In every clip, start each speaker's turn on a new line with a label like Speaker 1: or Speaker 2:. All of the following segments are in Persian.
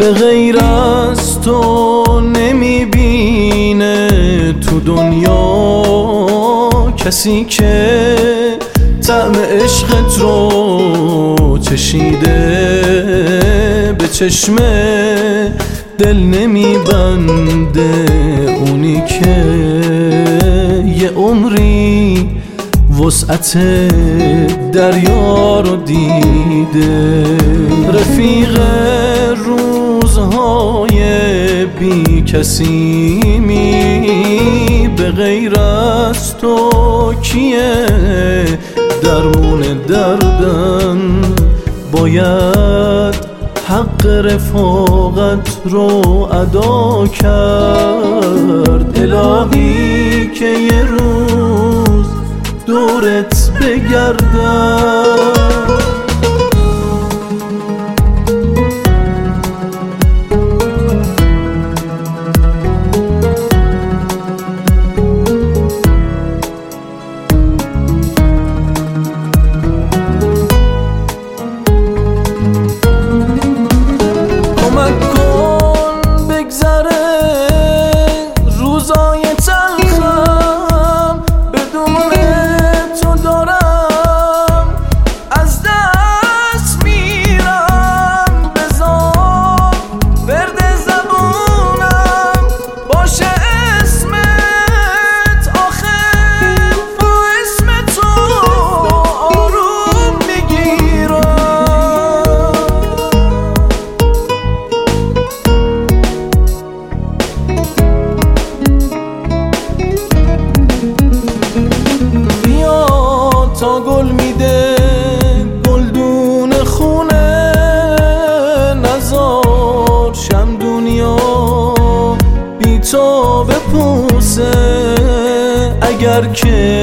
Speaker 1: به غیر از تو نمیبینه تو دنیا کسی که طعم عشقت رو چشیده، به چشم دل نمیبنده اونی که یه عمری وسعت دریا رو دیده. رفیق روزهای بی کسیمی، به غیر از تو کیه درمون دردم؟ باید حق رفاقت رو ادا کرد. الهی که یه روز دورت بگردم. تا گل میده گلدون خونه، نزار شم دنیا بی تو بپوسه. اگر که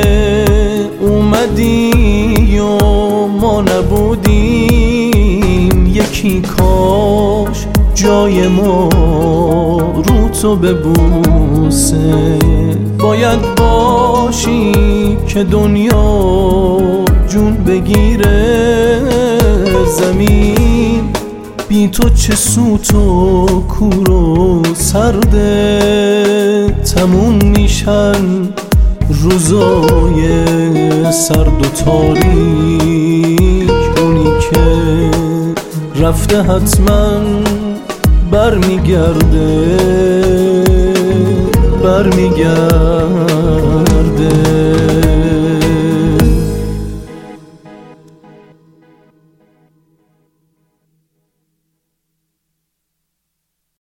Speaker 1: اومدی و ما نبودیم، یکی کاش جای ما رو تو ببوسه. باید باشی که دنیا جون بگیره، زمین بی تو چه سوت و کور و سرده. تموم میشن روزای سرد و تاریک، اونی که رفته حتما برمیگرده.